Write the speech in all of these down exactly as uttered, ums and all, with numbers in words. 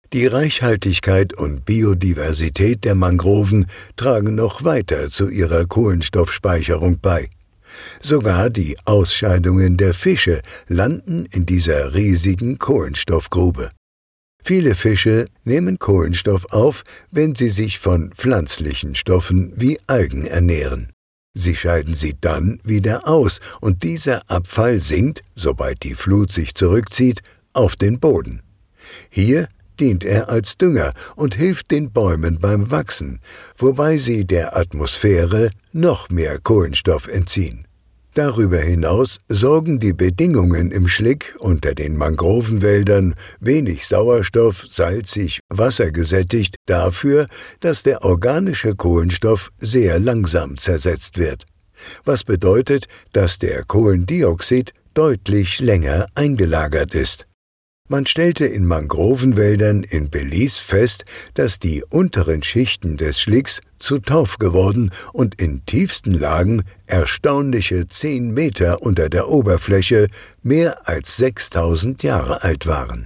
Die Reichhaltigkeit und Biodiversität der Mangroven tragen noch weiter zu ihrer Kohlenstoffspeicherung bei. Sogar die Ausscheidungen der Fische landen in dieser riesigen Kohlenstoffgrube. Viele Fische nehmen Kohlenstoff auf, wenn sie sich von pflanzlichen Stoffen wie Algen ernähren. Sie scheiden sie dann wieder aus und dieser Abfall sinkt, sobald die Flut sich zurückzieht, auf den Boden. Hier dient er als Dünger und hilft den Bäumen beim Wachsen, wobei sie der Atmosphäre noch mehr Kohlenstoff entziehen. Darüber hinaus sorgen die Bedingungen im Schlick unter den Mangrovenwäldern, wenig Sauerstoff, salzig, wassergesättigt, dafür, dass der organische Kohlenstoff sehr langsam zersetzt wird, was bedeutet, dass der Kohlendioxid deutlich länger eingelagert ist. Man stellte in Mangrovenwäldern in Belize fest, dass die unteren Schichten des Schlicks zu Torf geworden und in tiefsten Lagen erstaunliche zehn Meter unter der Oberfläche mehr als sechstausend Jahre alt waren.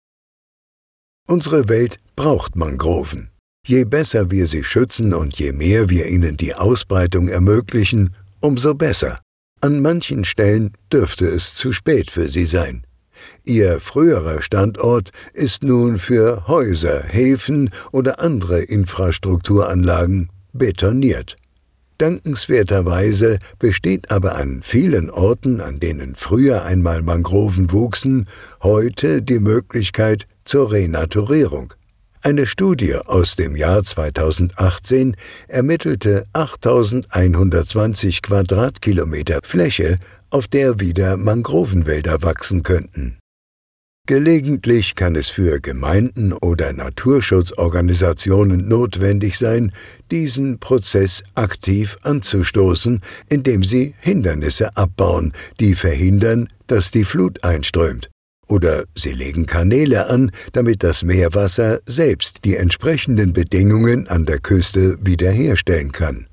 Unsere Welt braucht Mangroven. Je besser wir sie schützen und je mehr wir ihnen die Ausbreitung ermöglichen, umso besser. An manchen Stellen dürfte es zu spät für sie sein. Ihr früherer Standort ist nun für Häuser, Häfen oder andere Infrastrukturanlagen betoniert. Dankenswerterweise besteht aber an vielen Orten, an denen früher einmal Mangroven wuchsen, heute die Möglichkeit zur Renaturierung. Eine Studie aus dem Jahr zweitausendachtzehn ermittelte achttausendeinhundertzwanzig Quadratkilometer Fläche, auf der wieder Mangrovenwälder wachsen könnten. Gelegentlich kann es für Gemeinden oder Naturschutzorganisationen notwendig sein, diesen Prozess aktiv anzustoßen, indem sie Hindernisse abbauen, die verhindern, dass die Flut einströmt. Oder sie legen Kanäle an, damit das Meerwasser selbst die entsprechenden Bedingungen an der Küste wiederherstellen kann.